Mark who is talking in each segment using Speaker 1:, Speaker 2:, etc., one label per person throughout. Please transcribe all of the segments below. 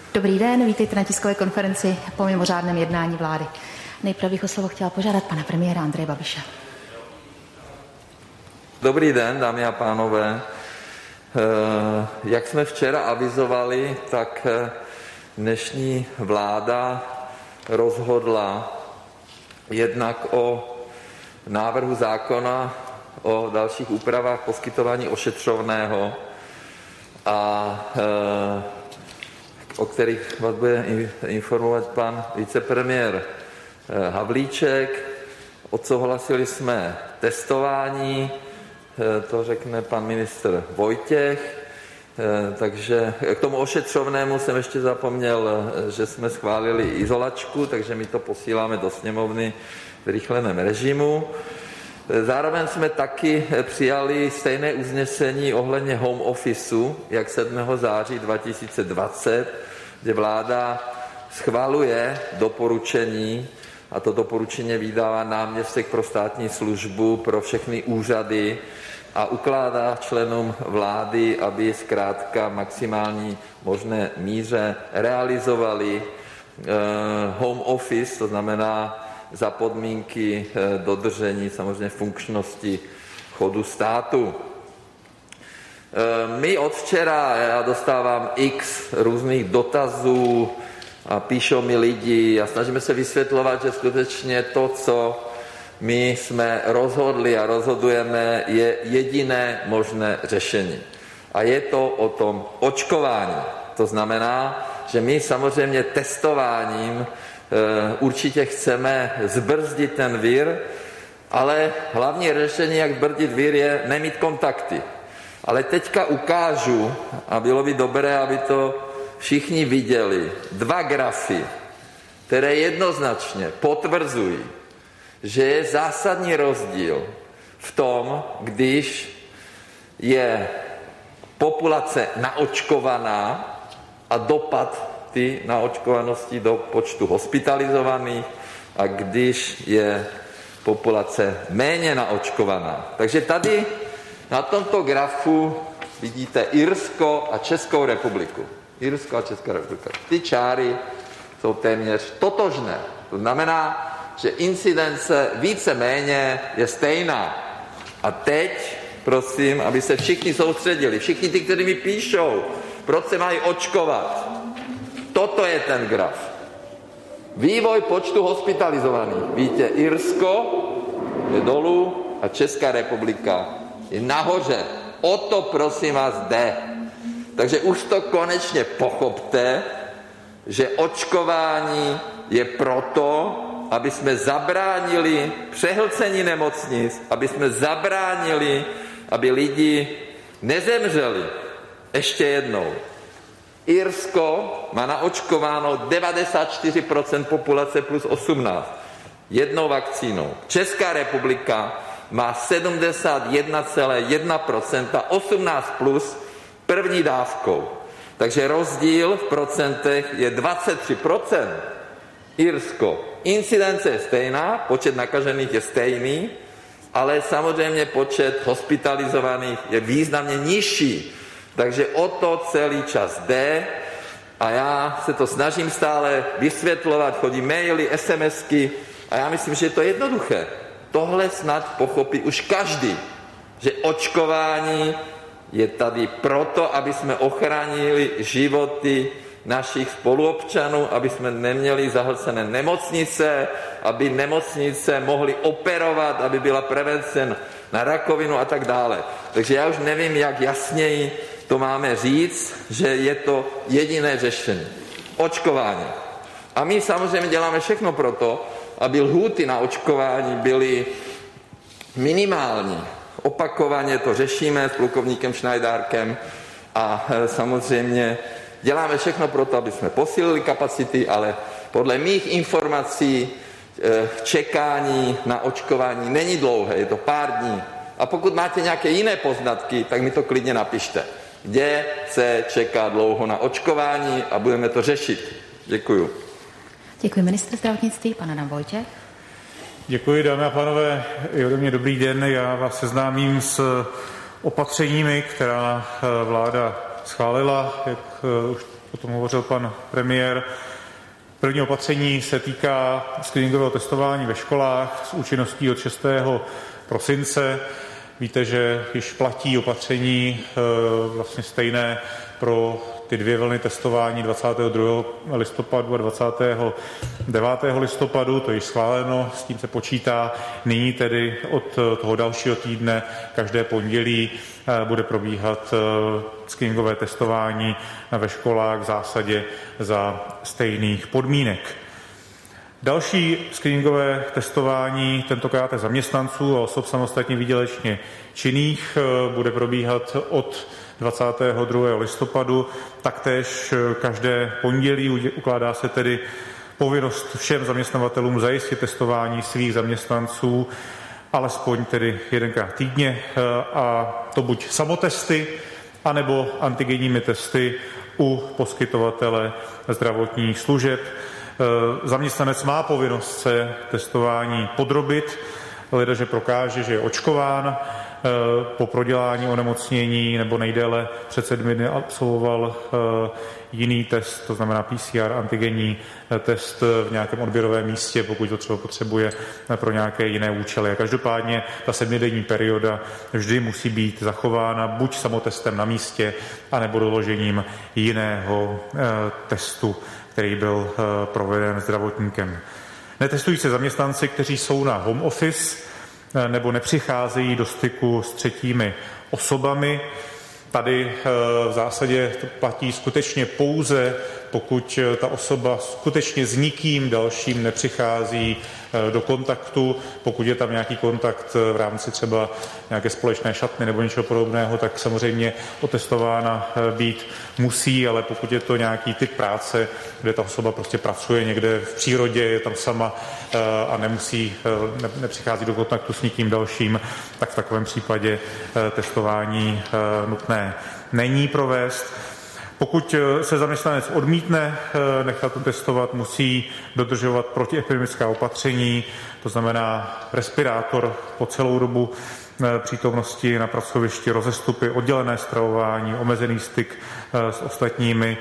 Speaker 1: Dobrý den, vítejte na tiskové konferenci po mimořádném jednání vlády. Nejprve bych o slovo chtěla požádat pana premiéra Andreje Babiše.
Speaker 2: Dobrý den, dámy a pánové. Jak jsme včera avizovali, tak dnešní vláda rozhodla jednak o návrhu zákona o dalších úpravách poskytování ošetřovného, a o kterých vás bude informovat pan vicepremiér Havlíček. Odsouhlasili jsme testování, to řekne pan ministr Vojtěch. Takže k tomu ošetřovnému jsem ještě zapomněl, že jsme schválili izolačku, takže my to posíláme do sněmovny v rychleném režimu. Zároveň jsme taky přijali stejné usnesení ohledně home officeu, jak 7. září 2020, kde vláda schvaluje doporučení, a to doporučení vydává náměstek pro státní službu pro všechny úřady a ukládá členům vlády, aby zkrátka maximální možné míře realizovali home office, to znamená za podmínky dodržení samozřejmě funkčnosti chodu státu. My od včera, já dostávám x různých dotazů a píšou mi lidi a snažíme se vysvětlovat, že skutečně to, co my jsme rozhodli a rozhodujeme, je jediné možné řešení. A je to o tom očkování. To znamená, že my samozřejmě testováním určitě chceme zbrzdit ten vir, ale hlavní řešení, jak zbrzdit vir, je nemít kontakty. Ale teďka ukážu, a bylo by dobré, aby to všichni viděli, 2 grafy, které jednoznačně potvrzují, že je zásadní rozdíl v tom, když je populace naočkovaná a dopad ty naočkovanosti do počtu hospitalizovaných a když je populace méně naočkovaná. Takže tady na tomto grafu vidíte Irsko a Českou republiku. Irsko a Česká republika. Ty čáry jsou téměř totožné. To znamená, že incidence víceméně je stejná. A teď prosím, aby se všichni soustředili, všichni ty, kteří mi píšou, proč se mají očkovat. Toto je ten graf. Vývoj počtu hospitalizovaných. Víte, Irsko je dolů a Česká republika je nahoře. O to prosím vás jde. Takže už to konečně pochopte, že očkování je proto, aby jsme zabránili přehlcení nemocnic, aby jsme zabránili, aby lidi nezemřeli. Ještě jednou. Irsko má naočkováno 94% populace plus 18. Jednou vakcínou. Česká republika má 71,1%, 18 plus první dávkou. Takže rozdíl v procentech je 23%. Irsko. Incidence je stejná, počet nakažených je stejný, ale samozřejmě počet hospitalizovaných je významně nižší. Takže o to celý čas jde a já se to snažím stále vysvětlovat, chodí maily, SMSky a já myslím, že je to jednoduché. Tohle snad pochopí už každý, že očkování je tady proto, aby jsme ochránili životy našich spoluobčanů, aby jsme neměli zahlcené nemocnice, aby nemocnice mohly operovat, aby byla prevence na rakovinu a tak dále. Takže já už nevím, jak jasněji to máme říct, že je to jediné řešení. Očkování. A my samozřejmě děláme všechno pro to, aby lhůty na očkování byly minimální. Opakovaně to řešíme s plukovníkem Šnajdárkem a samozřejmě děláme všechno pro to, aby jsme posílili kapacity, ale podle mých informací čekání na očkování není dlouhé, je to pár dní. A pokud máte nějaké jiné poznatky, tak mi to klidně napište. Kde se čeká dlouho na očkování a budeme to řešit. Děkuju.
Speaker 1: Děkuji. Ministr zdravotnictví, pan Adam Vojtěch.
Speaker 3: Děkuji, dámy a pánové. I ode mě dobrý den. Já vás seznámím s opatřeními, která vláda schválila, jak už o tom hovořil pan premiér. První opatření se týká screeningového testování ve školách s účinností od 6. prosince. Víte, že již platí opatření vlastně stejné pro ty dvě vlny testování 22. listopadu a 29. listopadu, to je již schváleno, s tím se počítá. Nyní tedy od toho dalšího týdne každé pondělí bude probíhat screeningové testování ve školách v zásadě za stejných podmínek. Další screeningové testování, tentokrát zaměstnanců a osob samostatně výdělečně činných, bude probíhat od 22. listopadu. Taktéž každé pondělí ukládá se tedy povinnost všem zaměstnavatelům zajistit testování svých zaměstnanců alespoň tedy jedenkrát týdně, a to buď samotesty, anebo antigenními testy u poskytovatele zdravotních služeb. Zaměstnanec má povinnost se testování podrobit, ledaže prokáže, že je očkován, po prodělání onemocnění nebo nejdéle před 7 dny absolvoval jiný test, to znamená PCR, antigenní test v nějakém odběrovém místě, pokud to třeba potřebuje pro nějaké jiné účely. A každopádně ta 7denní perioda vždy musí být zachována buď samotestem na místě, anebo doložením jiného testu, který byl proveden zdravotníkem. Netestují se zaměstnanci, kteří jsou na home office nebo nepřicházejí do styku s třetími osobami. Tady v zásadě to platí skutečně pouze, pokud ta osoba skutečně s nikým dalším nepřichází do kontaktu. Pokud je tam nějaký kontakt v rámci třeba nějaké společné šatny nebo něčeho podobného, tak samozřejmě otestována být musí, ale pokud je to nějaký typ práce, kde ta osoba prostě pracuje někde v přírodě, je tam sama a nepřichází do kontaktu s nikým dalším, tak v takovém případě testování nutné není provést. Pokud se zaměstnanec odmítne nechat testovat, musí dodržovat protiepidemická opatření, to znamená respirátor po celou dobu přítomnosti na pracovišti, rozestupy, oddělené stravování, omezený styk s ostatními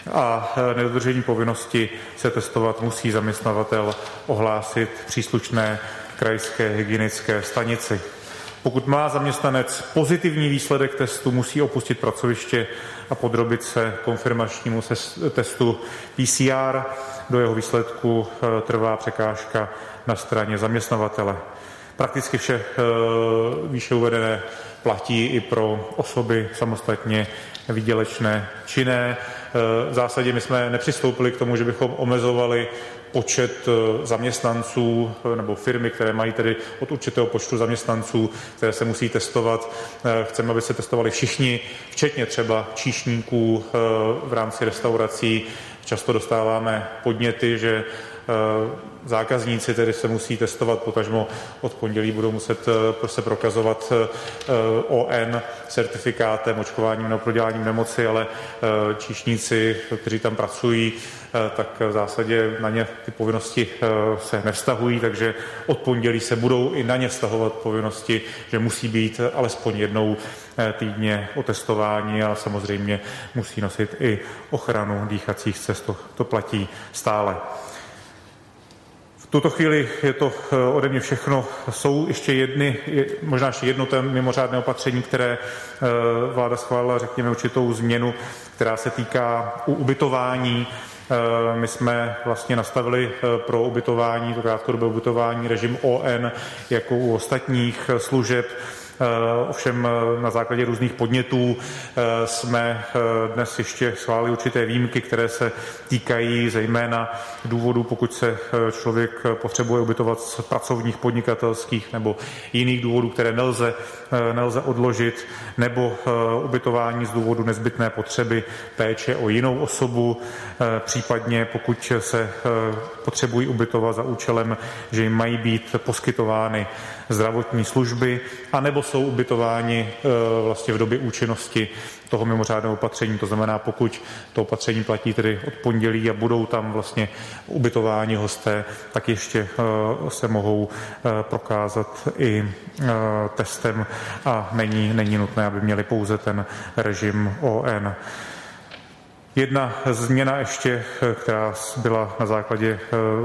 Speaker 3: a nedodržení povinnosti se testovat musí zaměstnavatel ohlásit příslušné krajské hygienické stanici. Pokud má zaměstnanec pozitivní výsledek testu, musí opustit pracoviště a podrobit se konfirmačnímu testu PCR. Do jeho výsledku trvá překážka na straně zaměstnavatele. Prakticky vše výše uvedené platí i pro osoby samostatně výdělečné činné. V zásadě my jsme nepřistoupili k tomu, že bychom omezovali počet zaměstnanců nebo firmy, které mají tedy od určitého počtu zaměstnanců, které se musí testovat. Chceme, aby se testovali všichni, včetně třeba číšníků v rámci restaurací. Často dostáváme podněty, že zákazníci tedy se musí testovat, potažmo od pondělí budou muset se prokazovat ON certifikátem, očkováním nebo proděláním nemoci, ale číšníci, kteří tam pracují, tak v zásadě na ně ty povinnosti se nevztahují, takže od pondělí se budou i na ně vztahovat povinnosti, že musí být alespoň jednou týdně otestování a samozřejmě musí nosit i ochranu dýchacích cest, to platí stále. V tuto chvíli je to ode mě všechno. Jsou ještě možná ještě jedno mimořádné opatření, které vláda schválila, řekněme, určitou změnu, která se týká ubytování. My jsme vlastně nastavili pro ubytování, to krátkodobé ubytování, režim ON jako u ostatních služeb. Ovšem na základě různých podnětů jsme dnes ještě schválili určité výjimky, které se týkají zejména důvodů, pokud se člověk potřebuje ubytovat z pracovních, podnikatelských nebo jiných důvodů, které nelze odložit, nebo ubytování z důvodu nezbytné potřeby péče o jinou osobu, případně pokud se potřebují ubytovat za účelem, že jim mají být poskytovány zdravotní služby, anebo jsou ubytováni vlastně v době účinnosti toho mimořádného opatření. To znamená, pokud to opatření platí tedy od pondělí a budou tam vlastně ubytováni hosté, tak ještě se mohou prokázat i testem a není nutné, aby měli pouze ten režim ON. Jedna změna ještě, která byla na základě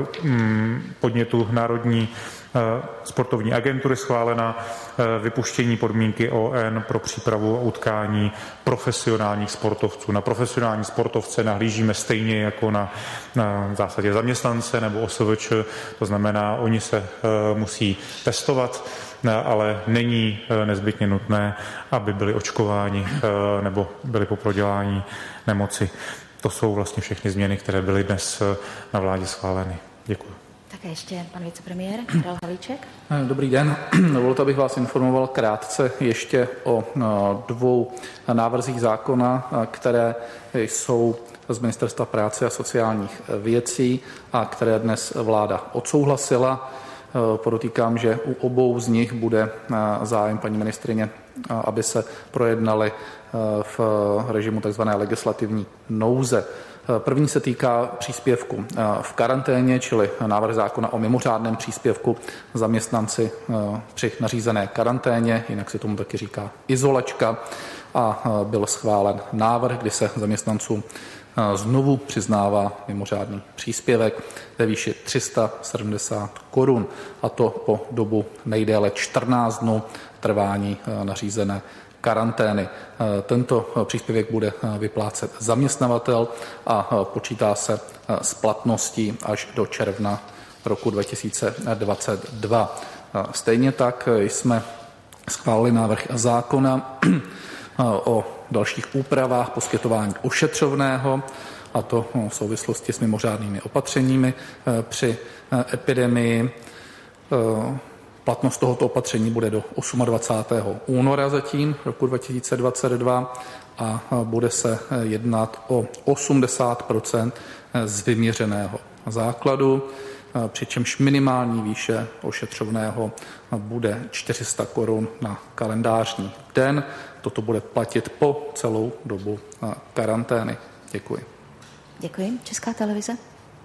Speaker 3: podnětu Národní sportovní agentury schválena, vypuštění podmínky ON pro přípravu a utkání profesionálních sportovců. Na profesionální sportovce nahlížíme stejně jako na v zásadě zaměstnance nebo OSVČ, to znamená, oni se musí testovat, ale není nezbytně nutné, aby byli očkováni nebo byli po prodělání nemoci. To jsou vlastně všechny změny, které byly dnes na vládě schváleny. Děkuji.
Speaker 1: Tak ještě pan vicepremiér Karel Havlíček.
Speaker 4: Dobrý den. Dovolte, abych vás informoval krátce ještě o dvou návrzích zákona, které jsou z Ministerstva práce a sociálních věcí a které dnes vláda odsouhlasila. Podotýkám, že u obou z nich bude zájem paní ministryně, aby se projednaly v režimu tzv. Legislativní nouze. První se týká příspěvku v karanténě, čili návrh zákona o mimořádném příspěvku zaměstnanci při nařízené karanténě, jinak se tomu taky říká izolačka, a byl schválen návrh, kdy se zaměstnancům znovu přiznává mimořádný příspěvek ve výši 370 korun, a to po dobu nejdéle 14 dnů trvání nařízené karantény. Tento příspěvek bude vyplácet zaměstnavatel a počítá se s platností až do června roku 2022. Stejně tak jsme schválili návrh zákona o dalších úpravách poskytování ošetřovného, a to v souvislosti s mimořádnými opatřeními při epidemii. Platnost tohoto opatření bude do 28. února zatím roku 2022 a bude se jednat o 80% z vyměřeného základu, přičemž minimální výše ošetřovného bude 400 korun na kalendářní den. Toto bude platit po celou dobu karantény. Děkuji.
Speaker 1: Děkuji. Česká televize.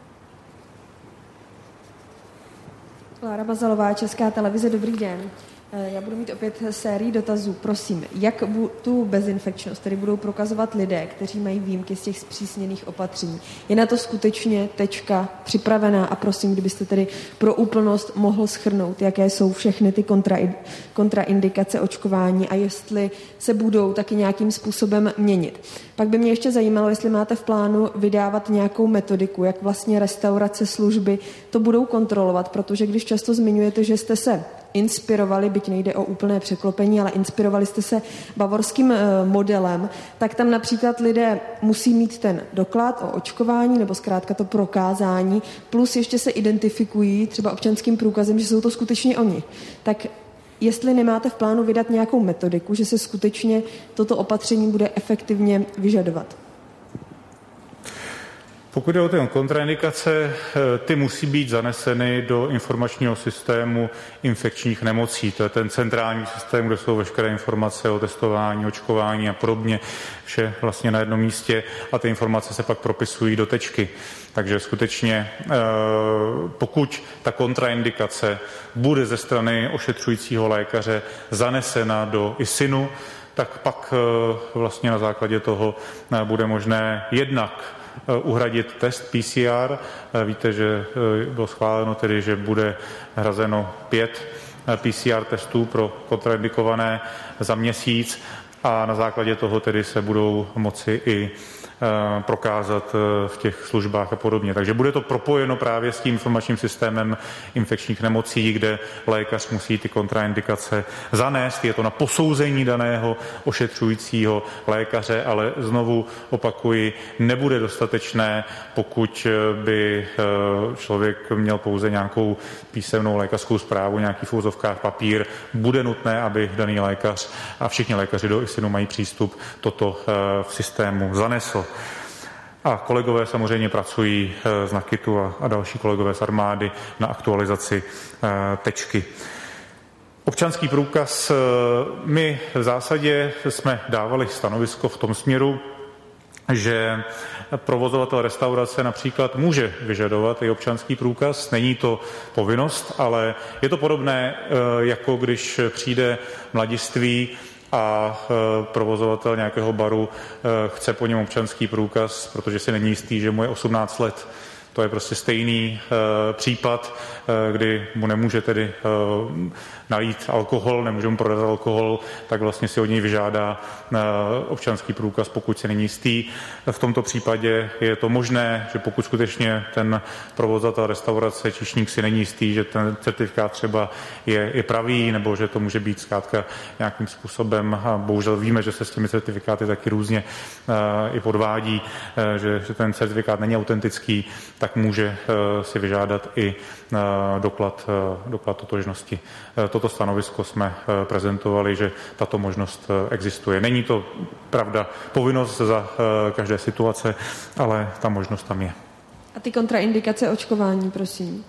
Speaker 5: Klára Bazalová, Česká televize, dobrý den. Já budu mít opět sérii dotazů. Prosím, jak tu bezinfekčnost tedy budou prokazovat lidé, kteří mají výjimky z těch zpřísněných opatření? Je na to skutečně tečka připravená? A prosím, kdybyste tedy pro úplnost mohl shrnout, jaké jsou všechny ty kontraindikace očkování a jestli se budou taky nějakým způsobem měnit. Pak by mě ještě zajímalo, jestli máte v plánu vydávat nějakou metodiku, jak vlastně restaurace, služby to budou kontrolovat, protože když často zmiňujete, že jste se inspirovali, byť nejde o úplné překlopení, ale inspirovali jste se bavorským modelem, tak tam například lidé musí mít ten doklad o očkování nebo zkrátka to prokázání, plus ještě se identifikují třeba občanským průkazem, že jsou to skutečně oni. Tak jestli nemáte v plánu vydat nějakou metodiku, že se skutečně toto opatření bude efektivně vyžadovat.
Speaker 3: Pokud jde o ty kontraindikace, ty musí být zaneseny do informačního systému infekčních nemocí. To je ten centrální systém, kde jsou veškeré informace o testování, očkování a podobně. Vše vlastně na jednom místě a ty informace se pak propisují do tečky. Takže skutečně, pokud ta kontraindikace bude ze strany ošetřujícího lékaře zanesena do ISINu, tak pak vlastně na základě toho bude možné jednak uhradit test PCR. Víte, že bylo schváleno tedy, že bude hrazeno 5 PCR testů pro kontraindikované za měsíc a na základě toho tedy se budou moci i prokázat v těch službách a podobně. Takže bude to propojeno právě s tím informačním systémem infekčních nemocí, kde lékař musí ty kontraindikace zanést. Je to na posouzení daného ošetřujícího lékaře, ale znovu opakuji, nebude dostatečné, pokud by člověk měl pouze nějakou písemnou lékařskou zprávu, nějaký v uvozovkách papír. Bude nutné, aby daný lékař a všichni lékaři do ISINu mají přístup, toto v systému zanesl. A kolegové samozřejmě pracují z NAKITu a další kolegové z armády na aktualizaci tečky. Občanský průkaz, my v zásadě jsme dávali stanovisko v tom směru, že provozovatel restaurace například může vyžadovat i občanský průkaz. Není to povinnost, ale je to podobné, jako když přijde mladiství a provozovatel nějakého baru chce po něm občanský průkaz, protože si není jistý, že mu je 18 let. To je prostě stejný případ, kdy mu nemůže tedy nalít alkohol, nemůže mu prodat alkohol, tak vlastně si od něj vyžádá občanský průkaz, pokud se není jistý. V tomto případě je to možné, že pokud skutečně ten provozovatel restaurace, číšník si není jistý, že ten certifikát třeba je pravý, nebo že to může být zkrátka nějakým způsobem, a bohužel víme, že se s těmi certifikáty taky různě i podvádí, že ten certifikát není autentický, tak může si vyžádat i doklad totožnosti. Toto stanovisko jsme prezentovali, že tato možnost existuje. Není to pravda povinnost za každé situace, ale ta možnost tam je.
Speaker 5: A ty kontraindikace očkování, prosím.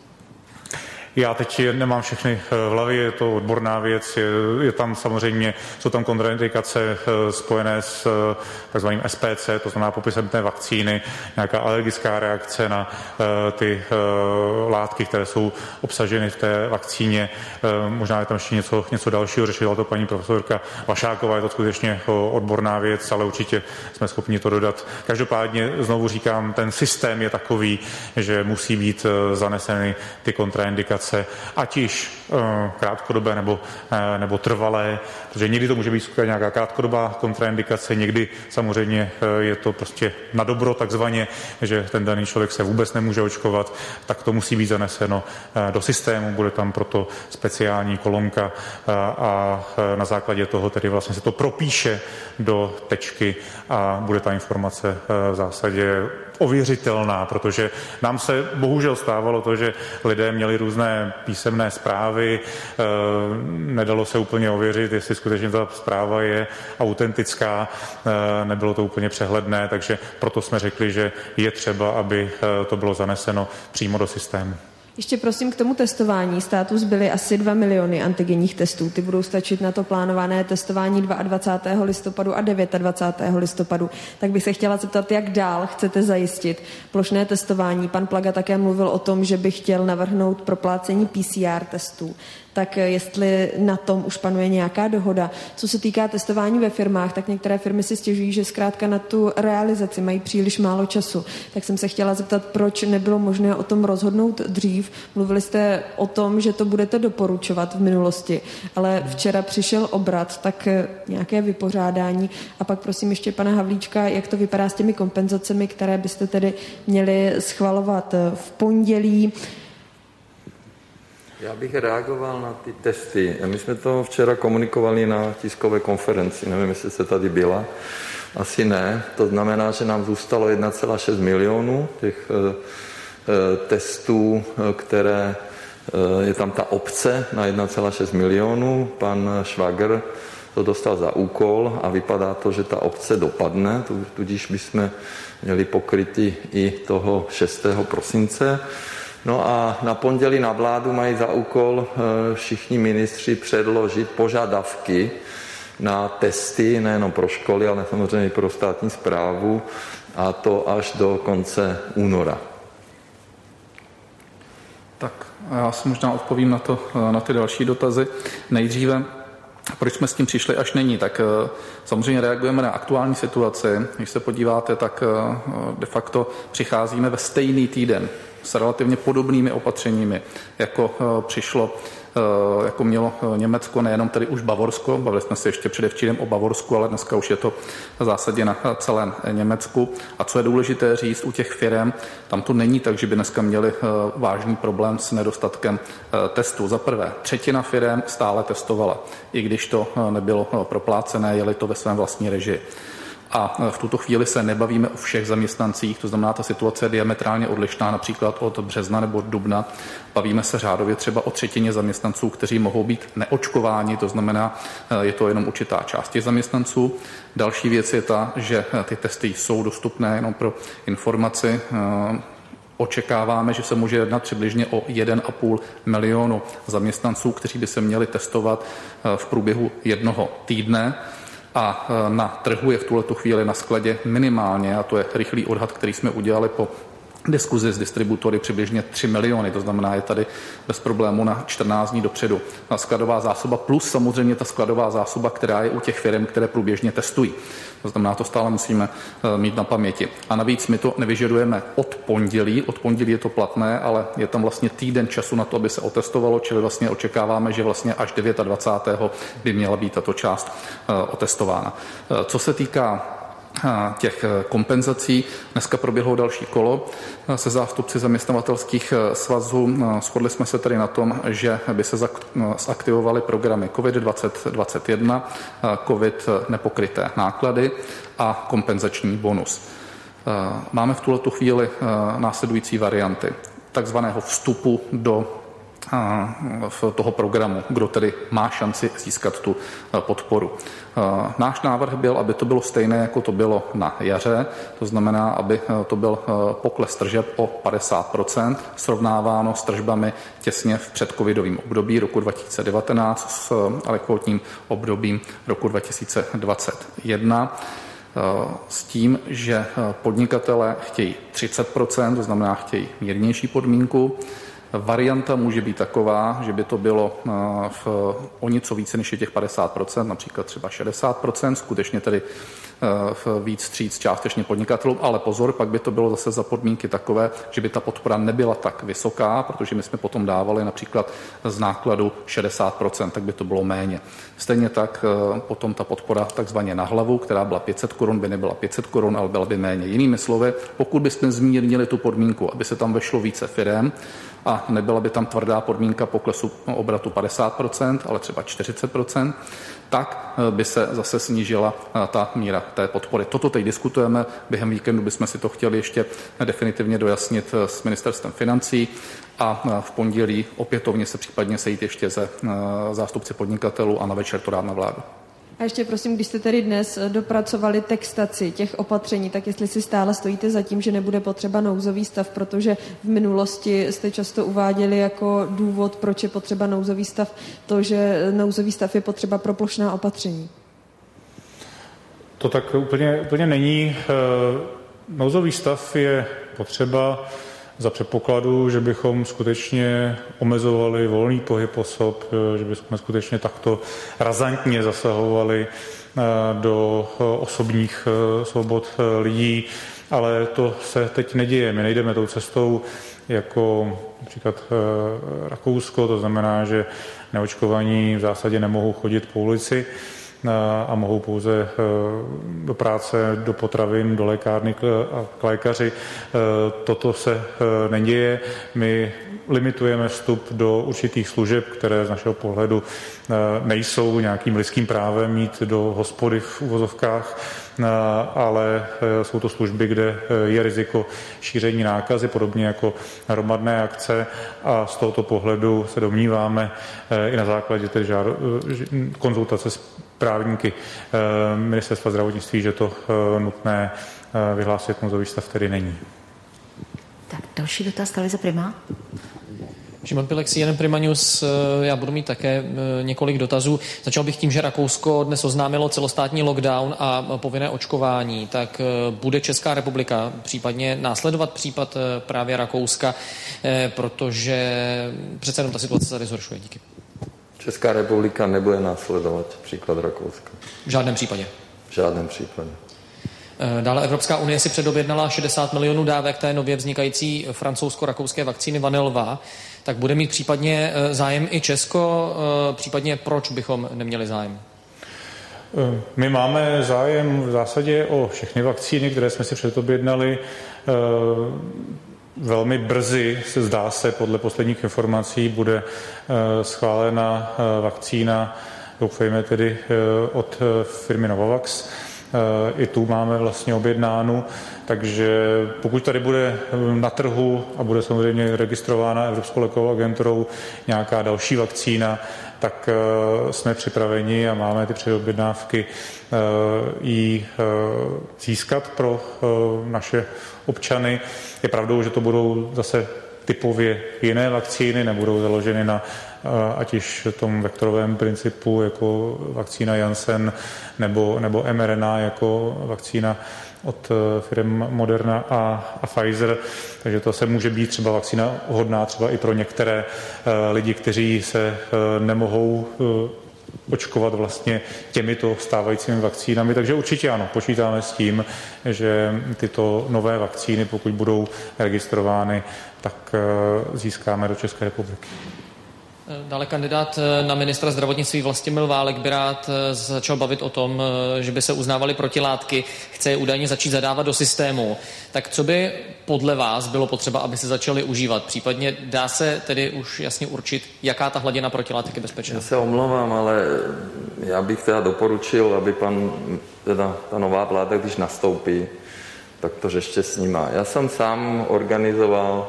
Speaker 3: Já teď nemám všechny v hlavě, je to odborná věc, je tam samozřejmě, jsou tam kontraindikace spojené s takzvaným SPC, to znamená popisem té vakcíny, nějaká alergická reakce na ty látky, které jsou obsaženy v té vakcíně. Možná je tam ještě něco dalšího, řešila to paní profesorka Vašáková, je to skutečně odborná věc, ale určitě jsme schopni to dodat. Každopádně znovu říkám, ten systém je takový, že musí být zaneseny ty kontraindikace, ať již krátkodobé nebo trvalé, protože někdy to může být nějaká krátkodobá kontraindikace, někdy samozřejmě je to prostě na dobro takzvaně, že ten daný člověk se vůbec nemůže očkovat, tak to musí být zaneseno do systému, bude tam proto speciální kolonka a na základě toho tedy vlastně se to propíše do tečky a bude ta informace v zásadě ověřitelná, protože nám se bohužel stávalo to, že lidé měli různé písemné zprávy, nedalo se úplně ověřit, jestli skutečně ta zpráva je autentická, nebylo to úplně přehledné, takže proto jsme řekli, že je třeba, aby to bylo zaneseno přímo do systému.
Speaker 5: Ještě prosím k tomu testování. Státu zbyly asi 2 miliony antigenních testů. Ty budou stačit na to plánované testování 22. listopadu a 29. listopadu. Tak bych se chtěla zeptat, jak dál chcete zajistit plošné testování. Pan Plaga také mluvil o tom, že by chtěl navrhnout proplácení PCR testů. Tak jestli na tom už panuje nějaká dohoda. Co se týká testování ve firmách, tak některé firmy si stěžují, že zkrátka na tu realizaci mají příliš málo času. Tak jsem se chtěla zeptat, proč nebylo možné o tom rozhodnout dřív. Mluvili jste o tom, že to budete doporučovat v minulosti, ale včera přišel obrat, tak nějaké vypořádání. A pak prosím ještě pana Havlíčka, jak to vypadá s těmi kompenzacemi, které byste tedy měli schvalovat v pondělí.
Speaker 2: Já bych reagoval na ty testy. My jsme to včera komunikovali na tiskové konferenci. Nevím, jestli jste tady byla. Asi ne. To znamená, že nám zůstalo 1,6 milionů těch testů, které je tam ta obce na 1,6 milionů. Pan Švagr to dostal za úkol a vypadá to, že ta obce dopadne, tudíž bychom měli pokrytý i toho 6. prosince. No a na pondělí na vládu mají za úkol všichni ministři předložit požadavky na testy, nejenom pro školy, ale samozřejmě i pro státní správu, a to až do konce února.
Speaker 4: Tak já si možná odpovím na ty další dotazy. Nejdříve, proč jsme s tím přišli až nyní, tak samozřejmě reagujeme na aktuální situaci. Když se podíváte, tak de facto přicházíme ve stejný týden s relativně podobnými opatřeními, jako mělo Německo, nejenom tedy už Bavorsko, bavili jsme se ještě předevčírem o Bavorsku, ale dneska už je to v zásadě na celém Německu. A co je důležité říct u těch firem, tam to není tak, že by dneska měli vážný problém s nedostatkem testů. Za prvé, 1/3 firem stále testovala, i když to nebylo proplácené, jeli to ve svém vlastní režii. A v tuto chvíli se nebavíme o všech zaměstnancích, to znamená, ta situace je diametrálně odlišná, například od března nebo od dubna. Bavíme se řádově třeba o 1/3 zaměstnanců, kteří mohou být neočkováni, to znamená, je to jenom určitá část těch zaměstnanců. Další věc je ta, že ty testy jsou dostupné jenom pro informaci. Očekáváme, že se může jednat přibližně o 1,5 milionu zaměstnanců, kteří by se měli testovat v průběhu 1 týdne. A na trhu je v tuhletu chvíli na skladě minimálně, a to je rychlý odhad, který jsme udělali po diskuzi s distributory přibližně 3 miliony, to znamená, je tady bez problému na 14 dní dopředu skladová zásoba, plus samozřejmě ta skladová zásoba, která je u těch firm, které průběžně testují. To znamená, to stále musíme mít na paměti. A navíc my to nevyžadujeme od pondělí je to platné, ale je tam vlastně týden času na to, aby se otestovalo, čili vlastně očekáváme, že vlastně až 29. by měla být tato část otestována. Co se týká těch kompenzací. Dneska proběhlo další kolo se zástupci zaměstnavatelských svazů. Shodli jsme se tedy na tom, že by se zaktivovaly programy COVID 2021, COVID nepokryté náklady a kompenzační bonus. Máme v tuhletu chvíli následující varianty takzvaného vstupu do v toho programu, kdo tedy má šanci získat tu podporu. Náš návrh byl, aby to bylo stejné, jako to bylo na jaře, to znamená, aby to byl pokles tržeb o 50%, srovnáváno s tržbami těsně v předcovidovém období roku 2019 s rekordním obdobím roku 2021. S tím, že podnikatelé chtějí 30%, to znamená chtějí mírnější podmínku. Varianta může být taková, že by to bylo o něco více než je těch 50%, například třeba 60%, skutečně tedy víc vstříc částečně podnikatelům, ale pozor, pak by to bylo zase za podmínky takové, že by ta podpora nebyla tak vysoká, protože my jsme potom dávali například z nákladu 60%, tak by to bylo méně. Stejně tak potom ta podpora takzvaně na hlavu, která byla 500 korun, by nebyla 500 korun, ale byla by méně. Jinými slovy, pokud bychom zmírnili tu podmínku, aby se tam vešlo více firem, a nebyla by tam tvrdá podmínka poklesu obratu 50%, ale třeba 40%, tak by se zase snížila ta míra té podpory. Toto teď diskutujeme. Během víkendu bychom si to chtěli ještě definitivně dojasnit s ministerstvem financí a v pondělí opětovně se případně sejít ještě se zástupci podnikatelů a na večer to dát na vládu.
Speaker 5: A ještě prosím, když jste tedy dnes dopracovali textaci těch opatření, tak jestli si stále stojíte za tím, že nebude potřeba nouzový stav, protože v minulosti jste často uváděli jako důvod, proč je potřeba nouzový stav, to, že nouzový stav je potřeba pro plošná opatření.
Speaker 3: To tak úplně není. Nouzový stav je potřeba za předpokladu, že bychom skutečně omezovali volný pohyb osob, že bychom skutečně takto razantně zasahovali do osobních svobod lidí, ale to se teď neděje. My nejdeme tou cestou jako například Rakousko, to znamená, že neočkovaní v zásadě nemohou chodit po ulici a mohou pouze do práce, do potravin, do lékárny a k lékaři. Toto se neděje. My limitujeme vstup do určitých služeb, které z našeho pohledu nejsou nějakým lidským právem mít do hospody v uvozovkách, ale jsou to služby, kde je riziko šíření nákazy, podobně jako hromadné akce, a z tohoto pohledu se domníváme i na základě konzultace s právníky Ministerstva zdravotnictví, že to nutné vyhlásit nouzový stav tedy není.
Speaker 1: Tak další dotaz, televize Prima.
Speaker 6: Šimon Pilek, CNN Prima News. Já budu mít také několik dotazů. Začal bych tím, že Rakousko dnes oznámilo celostátní lockdown a povinné očkování. Tak bude Česká republika případně následovat případ právě Rakouska, protože přece jenom ta situace se tady zhoršuje. Díky.
Speaker 2: Česká republika nebude následovat příklad Rakouska.
Speaker 6: V žádném případě.
Speaker 2: V žádném případě.
Speaker 6: Dále Evropská unie si předobjednala 60 milionů dávek té nově vznikající francouzsko-rakouské vakcíny Vanilva. Tak bude mít případně zájem i Česko, případně proč bychom neměli zájem?
Speaker 3: My máme zájem v zásadě o všechny vakcíny, které jsme si předobjednali. Velmi brzy se zdá se, podle posledních informací, bude schválena vakcína, doufejme tedy od firmy Novavax. I tu máme vlastně objednánu, takže pokud tady bude na trhu a bude samozřejmě registrována Evropskou lékovou agenturou nějaká další vakcína, tak jsme připraveni a máme ty předobjednávky ji získat pro naše občany. Je pravdou, že to budou zase typově jiné vakcíny, nebudou založeny na ať již tom vektorovém principu jako vakcína Janssen nebo mRNA jako vakcína od firm Moderna a Pfizer, takže to se může být třeba vakcína vhodná třeba i pro některé lidi, kteří se nemohou očkovat vlastně těmito stávajícími vakcínami. Takže určitě ano, počítáme s tím, že tyto nové vakcíny, pokud budou registrovány, tak získáme do České republiky.
Speaker 6: Dále kandidát na ministra zdravotnictví Vlastimil Válek by rád začal bavit o tom, že by se uznávaly protilátky, chce je údajně začít zadávat do systému. Tak co by podle vás bylo potřeba, aby se začaly užívat? Případně dá se tedy už jasně určit, jaká ta hladina protilátek je bezpečná?
Speaker 2: Já se omlouvám, ale já bych teda doporučil, aby ta nová vláda, když nastoupí, tak to řešte s nima. Já jsem sám organizoval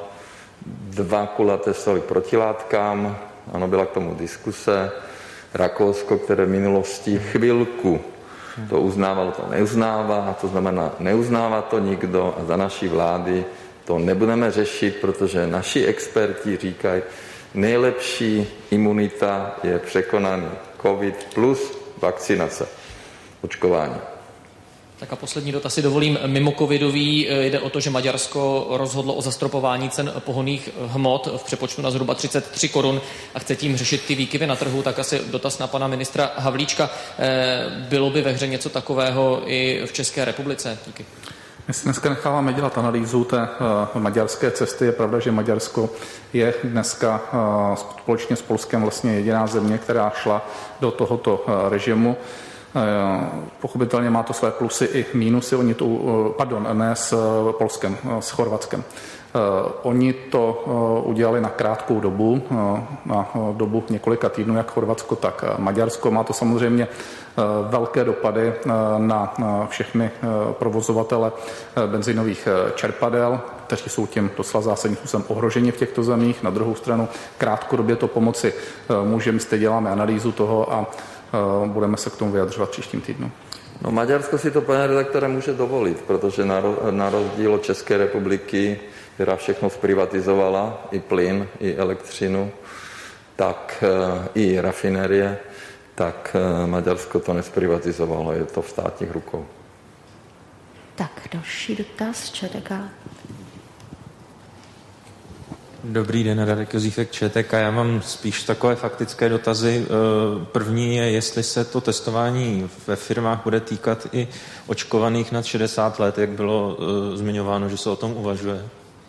Speaker 2: 2 kulaté stoly protilátkám. Ano, byla k tomu diskuse. Rakousko, které v minulosti chvilku to uznávalo, to neuznává, to znamená, neuznává to nikdo a za naší vlády to nebudeme řešit, protože naši experti říkají, nejlepší imunita je překonaný COVID plus vakcinace, očkování.
Speaker 6: Tak a poslední dotaz si dovolím mimo covidový. Jde o to, že Maďarsko rozhodlo o zastropování cen pohonných hmot v přepočtu na zhruba 33 korun a chce tím řešit ty výkyvy na trhu. Tak asi dotaz na pana ministra Havlíčka. Bylo by ve hře něco takového i v České republice? Díky.
Speaker 4: My si dneska necháváme dělat analýzu té maďarské cesty. Je pravda, že Maďarsko je dneska společně s Polskem vlastně jediná země, která šla do tohoto režimu. Pochopitelně má to své plusy i mínusy. Ne s Polskem, s Chorvatskem. Oni to udělali na krátkou dobu, na dobu několika týdnů, jak Chorvatsko, tak Maďarsko. Má to samozřejmě velké dopady na všechny provozovatele benzínových čerpadel, kteří jsou tím doslova zásadním způsobem ohroženi v těchto zemích. Na druhou stranu krátkodobě to pomoci může. My děláme analýzu toho a budeme se k tomu vyjadřovat příštím týdnu.
Speaker 2: No, Maďarsko si to, pane redaktore, může dovolit, protože na rozdíl od České republiky, která všechno zprivatizovala, i plyn, i elektřinu, tak i rafinérie, tak Maďarsko to nesprivatizovalo, je to v státních rukou.
Speaker 1: Tak, další dotaz, ČTK.
Speaker 7: Dobrý den, Radek Jozífek, ČTK. Já mám spíš takové faktické dotazy. První je, jestli se to testování ve firmách bude týkat i očkovaných nad 60 let, jak bylo zmiňováno, že se o tom uvažuje.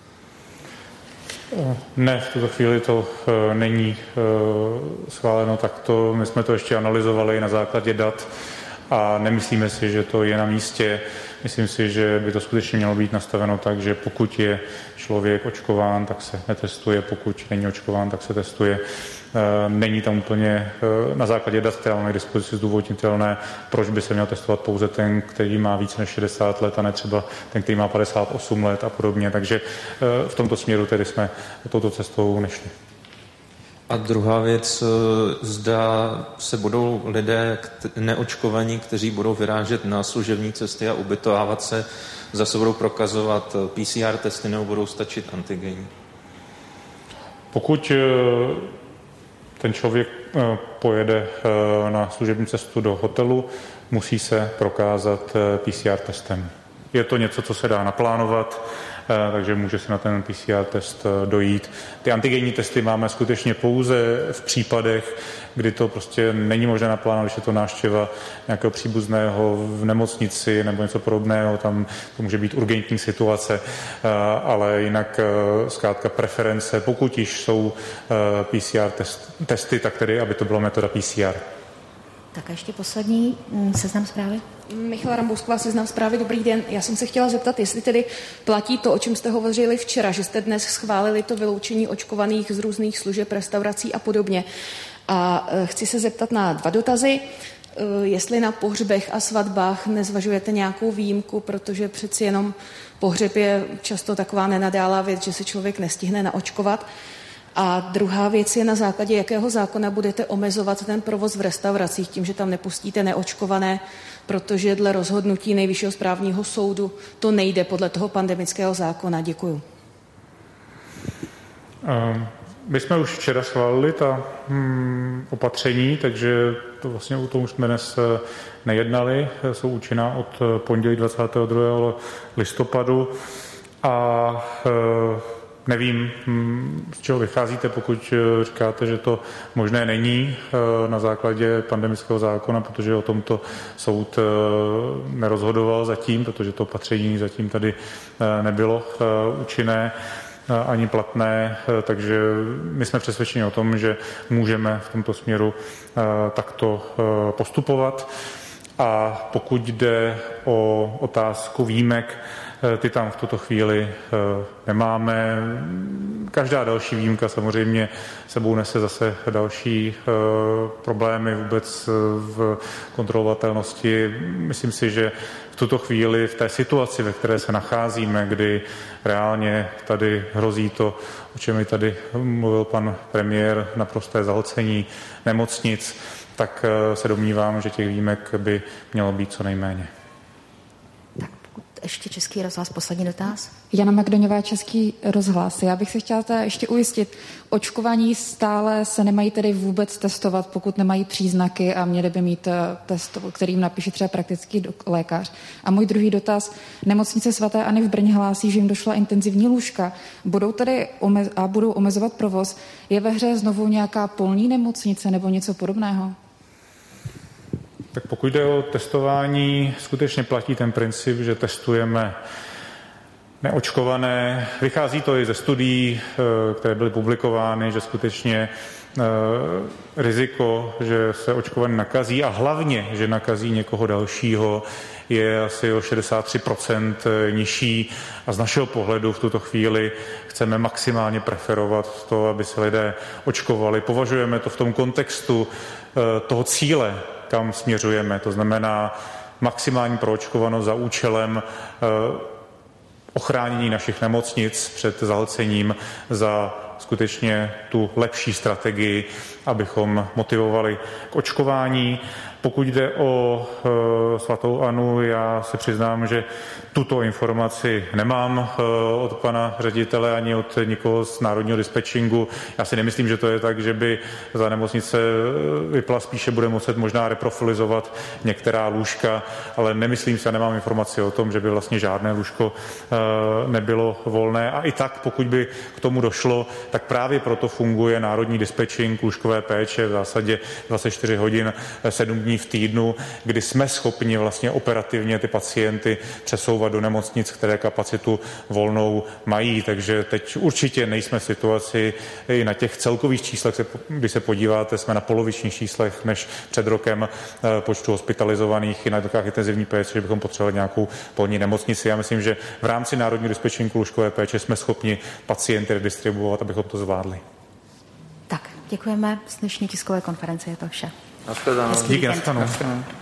Speaker 3: Ne, v tuto chvíli to není schváleno takto. My jsme to ještě analyzovali na základě dat a nemyslíme si, že to je na místě. Myslím si, že by to skutečně mělo být nastaveno tak, že pokud je člověk očkován, tak se netestuje, pokud není očkován, tak se testuje. Není tam úplně na základě dat, která máme k dispozici, zdůvodnitelné, proč by se měl testovat pouze ten, který má více než 60 let a ne třeba ten, který má 58 let a podobně. Takže v tomto směru tedy jsme touto cestou nešli.
Speaker 7: A druhá věc, zda se budou lidé neočkovaní, kteří budou vyrážet na služební cesty a ubytovávat se, zase budou prokazovat PCR testy nebo budou stačit antigenní?
Speaker 3: Pokud ten člověk pojede na služební cestu do hotelu, musí se prokázat PCR testem. Je to něco, co se dá naplánovat, takže může se na ten PCR test dojít. Ty antigenní testy máme skutečně pouze v případech, kdy to prostě není možné naplánovat, když je to návštěva nějakého příbuzného v nemocnici nebo něco podobného, tam to může být urgentní situace, ale jinak zkrátka preference, pokud již jsou PCR testy, tak tedy, aby to byla metoda PCR.
Speaker 1: Tak a ještě poslední seznam zprávy.
Speaker 8: Michala Rambousková, Seznam zprávy, dobrý den. Já jsem se chtěla zeptat, jestli tedy platí to, o čem jste hovořili včera, že jste dnes schválili to vyloučení očkovaných z různých služeb, restaurací a podobně. A chci se zeptat na 2 dotazy. Jestli na pohřbech a svatbách nezvažujete nějakou výjimku, protože přeci jenom pohřeb je často taková nenadálá věc, že se člověk nestihne naočkovat. A druhá věc je, na základě jakého zákona budete omezovat ten provoz v restauracích tím, že tam nepustíte neočkované, protože dle rozhodnutí Nejvyššího správního soudu to nejde podle toho pandemického zákona. Děkuju.
Speaker 3: My jsme už včera schválili ta opatření, takže to vlastně o tom už jsme dnes nejednali. Jsou účinná od pondělí 22. listopadu a nevím, z čeho vycházíte, pokud říkáte, že to možné není na základě pandemického zákona, protože o tomto soud nerozhodoval zatím, protože to opatření zatím tady nebylo účinné ani platné, takže my jsme přesvědčeni o tom, že můžeme v tomto směru takto postupovat. A pokud jde o otázku výjimek, ty tam v tuto chvíli nemáme. Každá další výjimka samozřejmě sebou nese zase další problémy vůbec v kontrolovatelnosti. Myslím si, že v tuto chvíli, v té situaci, ve které se nacházíme, kdy reálně tady hrozí to, o čem mi tady mluvil pan premiér, naprosté zahlcení nemocnic, tak se domnívám, že těch výjimek by mělo být co nejméně.
Speaker 1: Ještě Český rozhlas, poslední dotaz.
Speaker 9: Jana Magdoňová, Český rozhlas. Já bych se chtěla ještě ujistit, očkovaní stále se nemají tedy vůbec testovat, pokud nemají příznaky a měli by mít test, kterým napíše třeba praktický lékař. A můj druhý dotaz, nemocnice svaté Anny v Brně hlásí, že jim došla intenzivní lůžka. Budou tedy budou omezovat provoz. Je ve hře znovu nějaká polní nemocnice nebo něco podobného?
Speaker 3: Tak pokud jde o testování, skutečně platí ten princip, že testujeme neočkované. Vychází to i ze studií, které byly publikovány, že skutečně riziko, že se očkovaný nakazí a hlavně, že nakazí někoho dalšího, je asi o 63% nižší a z našeho pohledu v tuto chvíli chceme maximálně preferovat to, aby se lidé očkovali. Považujeme to v tom kontextu toho cíle, kam směřujeme, to znamená maximální proočkovanost za účelem ochránění našich nemocnic před zahlcením, za skutečně tu lepší strategii, abychom motivovali k očkování. Pokud jde o svatou Annu, já se přiznám, že tuto informaci nemám od pana ředitele ani od nikoho z národního dispečingu. Já si nemyslím, že to je tak, že by za nemocnice vypla, spíše bude muset možná reprofilizovat některá lůžka, ale nemyslím si a nemám informaci o tom, že by vlastně žádné lůžko nebylo volné. A i tak, pokud by k tomu došlo, tak právě proto funguje národní dispečing lůžkové péče v zásadě 24 hodin, 7 dní v týdnu, kdy jsme schopni vlastně operativně ty pacienty přesouvat do nemocnic, které kapacitu volnou mají. Takže teď určitě nejsme v situaci i na těch celkových číslech, když se podíváte, jsme na polovičních číslech než před rokem počtu hospitalizovaných i na jednotkách intenzivní péče, že bychom potřebovali nějakou polní nemocnici. Já myslím, že v rámci národního dispečinku lůžkové péče jsme schopni pacienty redistribuovat, abychom to zvládli.
Speaker 1: Tak, děkujeme. Z dnešní tiskové konference je to vše.
Speaker 2: Nashledanou.
Speaker 3: Díky, nashledanou.